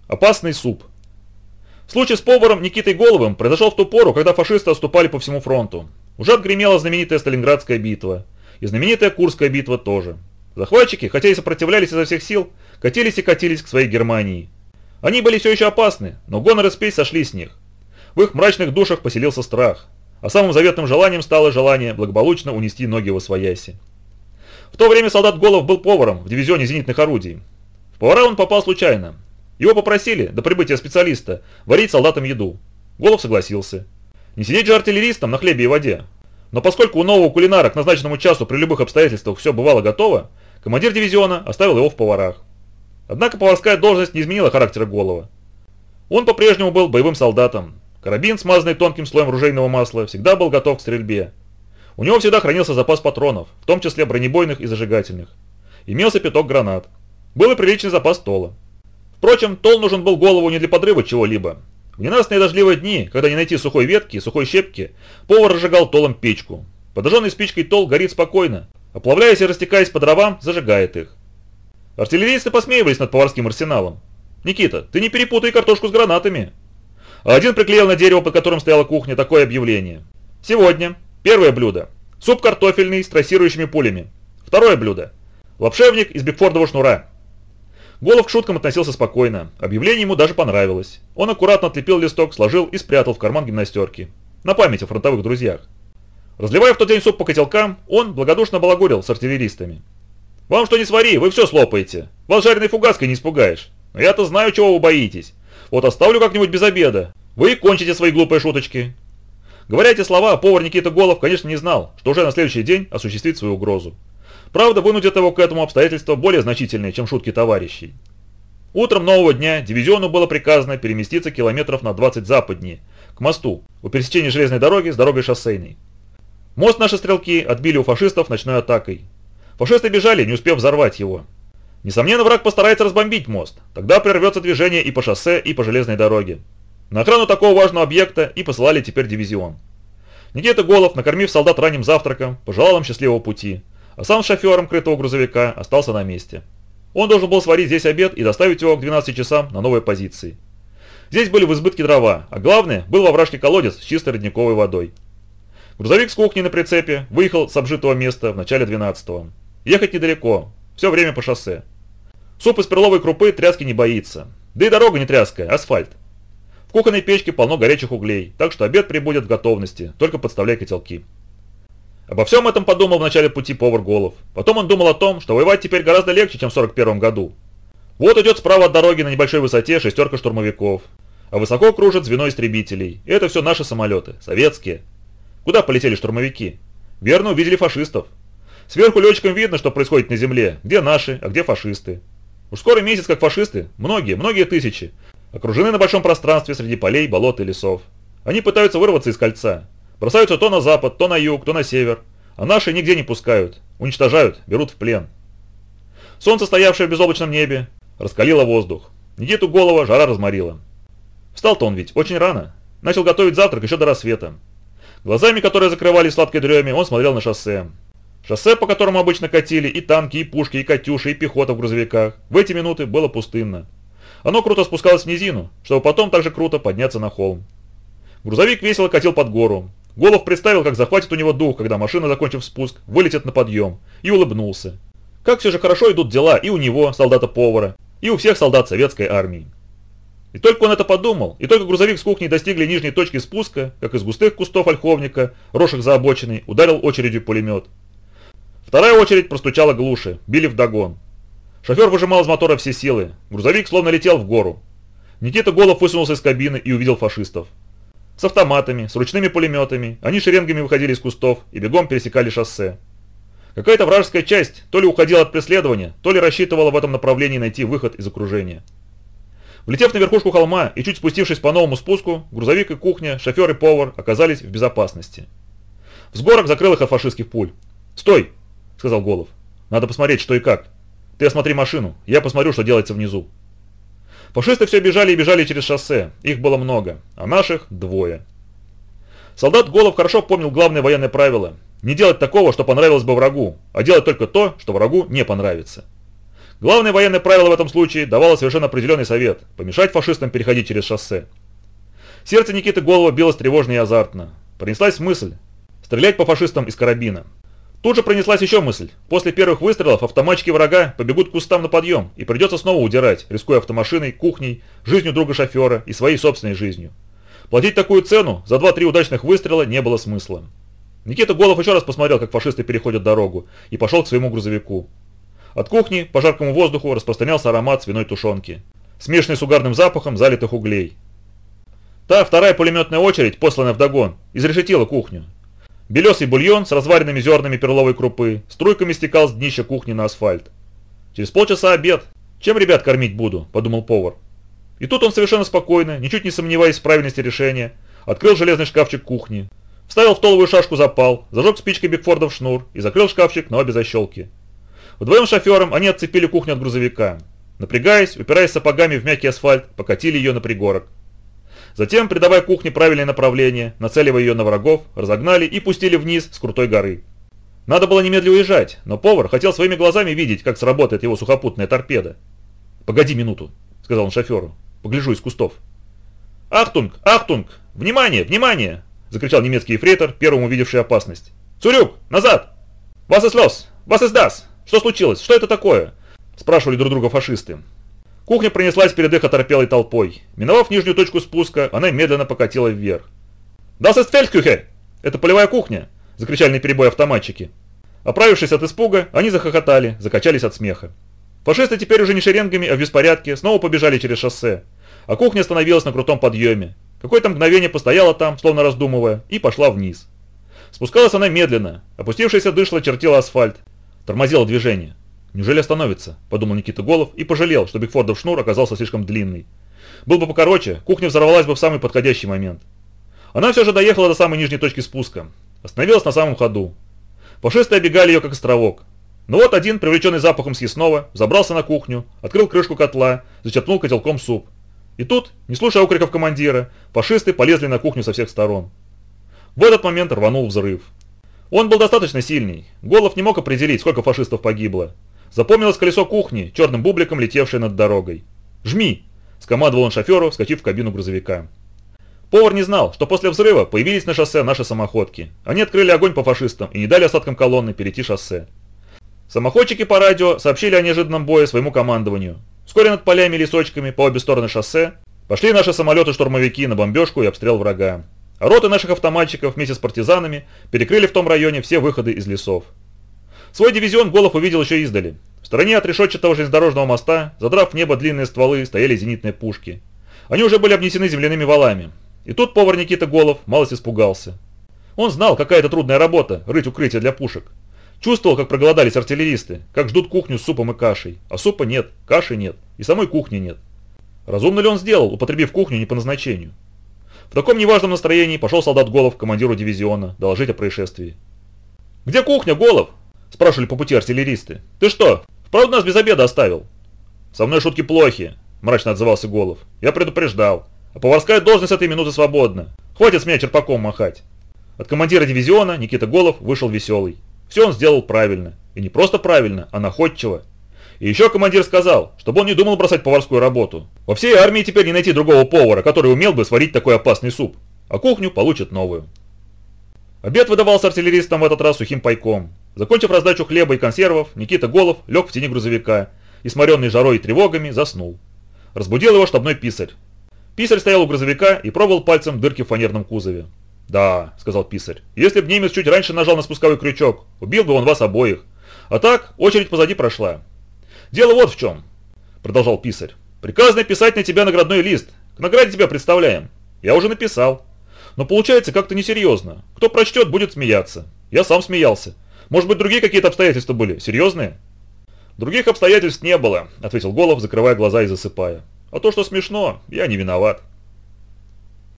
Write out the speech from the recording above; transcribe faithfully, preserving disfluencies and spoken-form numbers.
Опасный суп. Случай с поваром Никитой Головым произошел в ту пору, когда фашисты отступали по всему фронту. Уже отгремела знаменитая Сталинградская битва. И знаменитая Курская битва тоже. Захватчики, хотя и сопротивлялись изо всех сил, катились и катились к своей Германии. Они были все еще опасны, но гонор и спесь сошли с них. В их мрачных душах поселился страх. А самым заветным желанием стало желание благополучно унести ноги восвояси. В то время солдат Голов был поваром в дивизионе зенитных орудий. В повара он попал случайно. Его попросили, до прибытия специалиста, варить солдатам еду. Голов согласился. Не сидеть же артиллеристом на хлебе и воде. Но поскольку у нового кулинара к назначенному часу при любых обстоятельствах все бывало готово, командир дивизиона оставил его в поварах. Однако поварская должность не изменила характера Голова. Он по-прежнему был боевым солдатом. Карабин, смазанный тонким слоем ружейного масла, всегда был готов к стрельбе. У него всегда хранился запас патронов, в том числе бронебойных и зажигательных. Имелся пяток гранат. Был и приличный запас тола. Впрочем, тол нужен был Голову не для подрыва чего-либо. В ненастные дождливые дни, когда не найти сухой ветки и сухой щепки, повар разжигал толом печку. Подожженный спичкой тол горит спокойно, оплавляясь и растекаясь по дровам, зажигает их. Артиллеристы посмеивались над поварским арсеналом. «Никита, ты не перепутай картошку с гранатами!» А один приклеил на дерево, под которым стояла кухня, такое объявление. «Сегодня первое блюдо. Суп картофельный с трассирующими пулями. Второе блюдо. Лапшевник из бигфордового шнура». Голов к шуткам относился спокойно. Объявление ему даже понравилось. Он аккуратно отлепил листок, сложил и спрятал в карман гимнастерки. На память о фронтовых друзьях. Разливая в тот день суп по котелкам, он благодушно балагурил с артиллеристами. «Вам что не свари, вы все слопаете. Вас жареной фугаской не испугаешь. Но я-то знаю, чего вы боитесь. Вот оставлю как-нибудь без обеда. Вы и кончите свои глупые шуточки». Говоря эти слова, повар Никита Голов, конечно, не знал, что уже на следующий день осуществит свою угрозу. Правда, вынудит его к этому обстоятельства более значительные, чем шутки товарищей. Утром нового дня дивизиону было приказано переместиться километров на двадцать западнее, к мосту, у пересечения железной дороги с дорогой шоссейной. Мост наши стрелки отбили у фашистов ночной атакой. Фашисты бежали, не успев взорвать его. Несомненно, враг постарается разбомбить мост, тогда прервется движение и по шоссе, и по железной дороге. На охрану такого важного объекта и посылали теперь дивизион. Никита Голов, накормив солдат ранним завтраком, пожелал им счастливого пути, а сам с шофером крытого грузовика остался на месте. Он должен был сварить здесь обед и доставить его к двенадцати часам на новые позиции. Здесь были в избытке дрова, а главное, был во овражке колодец с чистой родниковой водой. Грузовик с кухней на прицепе выехал с обжитого места в начале двенадцатого. Ехать недалеко, все время по шоссе. Суп из перловой крупы тряски не боится. Да и дорога не тряская, асфальт. В кухонной печке полно горячих углей, так что обед прибудет в готовности, только подставляй котелки. Обо всем этом подумал в начале пути повар Голов. Потом он думал о том, что воевать теперь гораздо легче, чем в сорок первом году. Вот идет справа от дороги на небольшой высоте шестерка штурмовиков, а высоко кружит звено истребителей. И это все наши самолеты, советские. Куда полетели штурмовики? Верно, увидели фашистов. Сверху летчикам видно, что происходит на земле, где наши, а где фашисты. Уж скоро месяц, как фашисты, многие, многие тысячи, окружены на большом пространстве среди полей, болот и лесов. Они пытаются вырваться из кольца. Бросаются то на запад, то на юг, то на север. А наши нигде не пускают. Уничтожают, берут в плен. Солнце, стоявшее в безоблачном небе, раскалило воздух. Никиту Голова жара разморила. Встал-то он ведь очень рано. Начал готовить завтрак еще до рассвета. Глазами, которые закрывали в сладкой дреме, он смотрел на шоссе. Шоссе, по которому обычно катили и танки, и пушки, и катюши, и пехота в грузовиках, в эти минуты было пустынно. Оно круто спускалось в низину, чтобы потом также круто подняться на холм. Грузовик весело катил под гору. Голов представил, как захватит у него дух, когда машина, закончив спуск, вылетит на подъем, и улыбнулся. Как все же хорошо идут дела и у него, солдата-повара, и у всех солдат советской армии. И только он это подумал, и только грузовик с кухни достигли нижней точки спуска, как из густых кустов ольховника, росших за обочиной, ударил очередью пулемет. Вторая очередь простучала глуше, били вдогон. Шофер выжимал из мотора все силы, грузовик словно летел в гору. Никита Голов высунулся из кабины и увидел фашистов. С автоматами, с ручными пулеметами, они шеренгами выходили из кустов и бегом пересекали шоссе. Какая-то вражеская часть то ли уходила от преследования, то ли рассчитывала в этом направлении найти выход из окружения. Влетев на верхушку холма и чуть спустившись по новому спуску, грузовик и кухня, шофер и повар оказались в безопасности. Взгорок закрыл их от фашистских пуль. «Стой!» — сказал Голов. «Надо посмотреть, что и как. Ты осмотри машину, я посмотрю, что делается внизу». Фашисты все бежали и бежали через шоссе, их было много, а наших двое. Солдат Голов хорошо помнил главное военное правило – не делать такого, что понравилось бы врагу, а делать только то, что врагу не понравится. Главное военное правило в этом случае давало совершенно определенный совет – помешать фашистам переходить через шоссе. Сердце Никиты Голова билось тревожно и азартно. Пронеслась мысль – стрелять по фашистам из карабина. Тут же пронеслась еще мысль. После первых выстрелов автоматчики врага побегут к кустам на подъем, и придется снова удирать, рискуя автомашиной, кухней, жизнью друга шофера и своей собственной жизнью. Платить такую цену за два-три удачных выстрела не было смысла. Никита Голов еще раз посмотрел, как фашисты переходят дорогу, и пошел к своему грузовику. От кухни по жаркому воздуху распространялся аромат свиной тушенки, смешанный с угарным запахом залитых углей. Та вторая пулеметная очередь, посланная вдогон, изрешетила кухню. Белесый бульон с разваренными зернами перловой крупы струйками стекал с днища кухни на асфальт. «Через полчаса обед. Чем ребят кормить буду?» – подумал повар. И тут он совершенно спокойно, ничуть не сомневаясь в правильности решения, открыл железный шкафчик кухни, вставил в толовую шашку запал, зажег спичкой Бигфордов шнур и закрыл шкафчик на обе защелки. Вдвоем с шофером они отцепили кухню от грузовика. Напрягаясь, упираясь сапогами в мягкий асфальт, покатили ее на пригорок. Затем, придавая кухне правильное направление, нацеливая ее на врагов, разогнали и пустили вниз с крутой горы. Надо было немедленно уезжать, но повар хотел своими глазами видеть, как сработает его сухопутная торпеда. «Погоди минуту», — сказал он шоферу, — «погляжу из кустов». «Ахтунг! Ахтунг! Внимание! Внимание!» — закричал немецкий ефрейтор, первым увидевший опасность. «Цурюк! Назад! Вас ist los! Вас ist das! Что случилось? Что это такое?» — спрашивали друг друга фашисты. Кухня пронеслась перед их оторопелой толпой. Миновав нижнюю точку спуска, она медленно покатила вверх. «Das ist Feldküche!» — это полевая кухня! — закричали наперебой автоматчики. Оправившись от испуга, они захохотали, закачались от смеха. Фашисты теперь уже не шеренгами, а в беспорядке снова побежали через шоссе, а кухня остановилась на крутом подъеме. Какое-то мгновение постояла там, словно раздумывая, и пошла вниз. Спускалась она медленно, опустившаяся дышло чертила асфальт, тормозила движение. «Неужели остановится?» – подумал Никита Голов и пожалел, что Бигфордов шнур оказался слишком длинный. Был бы покороче, кухня взорвалась бы в самый подходящий момент. Она все же доехала до самой нижней точки спуска. Остановилась на самом ходу. Фашисты обегали ее как островок. Но вот один, привлеченный запахом съестного, забрался на кухню, открыл крышку котла, зачерпнул котелком суп. И тут, не слушая окриков командира, фашисты полезли на кухню со всех сторон. В этот момент рванул взрыв. Он был достаточно сильный. Голов не мог определить, сколько фашистов погибло. Запомнилось колесо кухни, черным бубликом летевшее над дорогой. «Жми!» – скомандовал он шоферу, вскочив в кабину грузовика. Повар не знал, что после взрыва появились на шоссе наши самоходки. Они открыли огонь по фашистам и не дали остаткам колонны перейти шоссе. Самоходчики по радио сообщили о неожиданном бое своему командованию. Вскоре над полями и лесочками по обе стороны шоссе пошли наши самолеты-штурмовики на бомбежку и обстрел врага. А роты наших автоматчиков вместе с партизанами перекрыли в том районе все выходы из лесов. Свой дивизион Голов увидел еще издали. В стороне от решетчатого железнодорожного моста, задрав в небо длинные стволы, стояли зенитные пушки. Они уже были обнесены земляными валами. И тут повар Никита Голов малость испугался. Он знал, какая это трудная работа – рыть укрытие для пушек. Чувствовал, как проголодались артиллеристы, как ждут кухню с супом и кашей. А супа нет, каши нет, и самой кухни нет. Разумно ли он сделал, употребив кухню не по назначению? В таком неважном настроении пошел солдат Голов к командиру дивизиона доложить о происшествии. «Где кухня, Голов?» – спрашивали по пути артиллеристы. «Ты что, вправду нас без обеда оставил?» «Со мной шутки плохи», – мрачно отзывался Голов. «Я предупреждал. А поварская должность с этой минуты свободна. Хватит с меня черпаком махать». От командира дивизиона Никита Голов вышел веселый. Все он сделал правильно. И не просто правильно, а находчиво. И еще командир сказал, чтобы он не думал бросать поварскую работу. Во всей армии теперь не найти другого повара, который умел бы сварить такой опасный суп. А кухню получит новую. Обед выдавался артиллеристам в этот раз сухим пайком. Закончив раздачу хлеба и консервов, Никита Голов лег в тени грузовика и, сморенный жарой и тревогами, заснул. Разбудил его штабной писарь. Писарь стоял у грузовика и пробовал пальцем дырки в фанерном кузове. «Да», — сказал писарь, — «если б немец чуть раньше нажал на спусковой крючок, убил бы он вас обоих. А так, очередь позади прошла». «Дело вот в чем», — продолжал писарь. «Приказано писать на тебя наградной лист. К награде тебя представляем. Я уже написал. Но получается как-то несерьезно. Кто прочтет, будет смеяться. Я сам смеялся. Может быть, другие какие-то обстоятельства были? Серьезные?» «Других обстоятельств не было», — ответил Голов, закрывая глаза и засыпая. «А то, что смешно, я не виноват».